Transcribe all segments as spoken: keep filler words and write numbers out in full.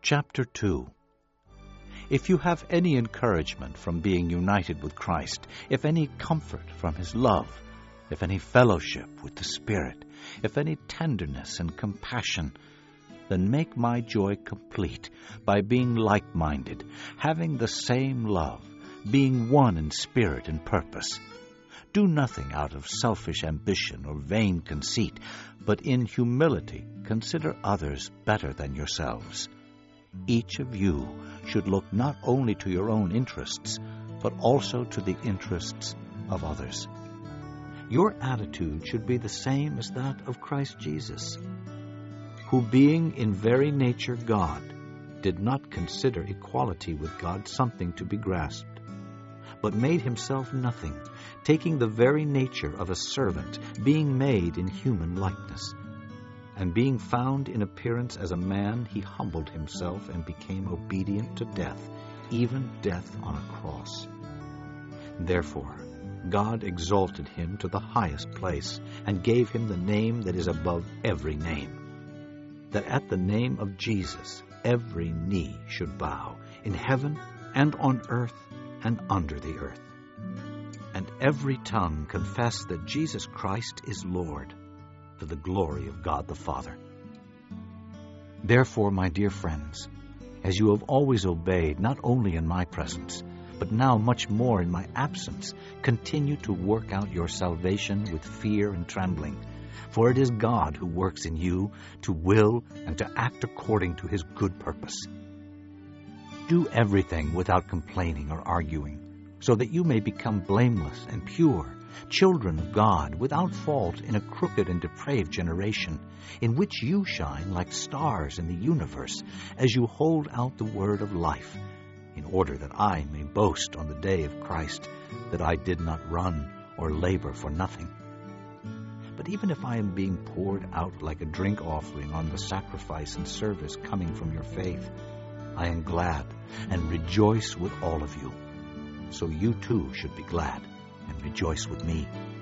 Chapter two. If you have any encouragement from being united with Christ, if any comfort from his love, if any fellowship with the Spirit, if any tenderness and compassion, then make my joy complete by being like-minded, having the same love, being one in spirit and purpose. Do nothing out of selfish ambition or vain conceit, but in humility consider others better than yourselves. Each of you should look not only to your own interests, but also to the interests of others. Your attitude should be the same as that of Christ Jesus, who, being in very nature God, did not consider equality with God something to be grasped, but made himself nothing, taking the very nature of a servant, being made in human likeness. And being found in appearance as a man, he humbled himself and became obedient to death, even death on a cross. Therefore, God exalted him to the highest place, and gave him the name that is above every name, that at the name of Jesus every knee should bow, in heaven and on earth and under the earth, and every tongue confess that Jesus Christ is Lord, to the glory of God the Father. Therefore, my dear friends, as you have always obeyed, not only in my presence, but now much more in my absence, continue to work out your salvation with fear and trembling, for it is God who works in you to will and to act according to his good purpose. Do everything without complaining or arguing, so that you may become blameless and pure, children of God, without fault in a crooked and depraved generation, in which you shine like stars in the universe, as you hold out the word of life, in order that I may boast on the day of Christ that I did not run or labor for nothing. But even if I am being poured out like a drink offering on the sacrifice and service coming from your faith, I am glad and rejoice with all of you. So you too should be glad and rejoice with me.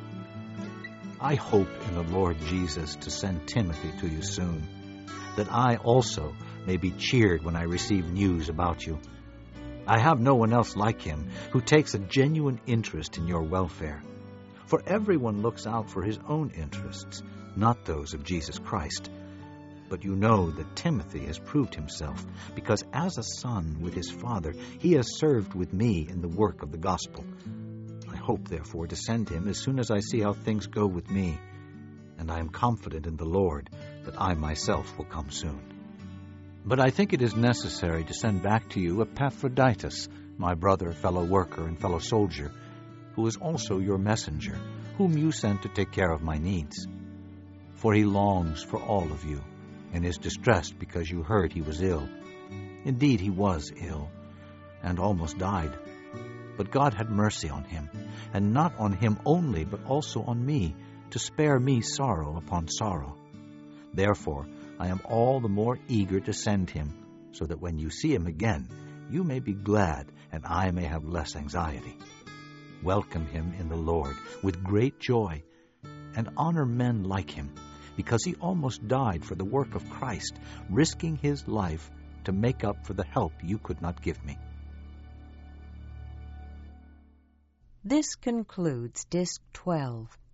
I hope in the Lord Jesus to send Timothy to you soon, that I also may be cheered when I receive news about you. I have no one else like him who takes a genuine interest in your welfare. For everyone looks out for his own interests, not those of Jesus Christ. But you know that Timothy has proved himself, because as a son with his father, he has served with me in the work of the gospel. I hope, therefore, to send him as soon as I see how things go with me, and I am confident in the Lord that I myself will come soon. But I think it is necessary to send back to you Epaphroditus, my brother, fellow worker, and fellow soldier, who is also your messenger, whom you sent to take care of my needs. For he longs for all of you, and is distressed because you heard he was ill. Indeed, he was ill, and almost died. But God had mercy on him, and not on him only, but also on me, to spare me sorrow upon sorrow. Therefore, I am all the more eager to send him, so that when you see him again, you may be glad, and I may have less anxiety. Welcome him in the Lord with great joy, and honor men like him, because he almost died for the work of Christ, risking his life to make up for the help you could not give me. This concludes Disc twelve.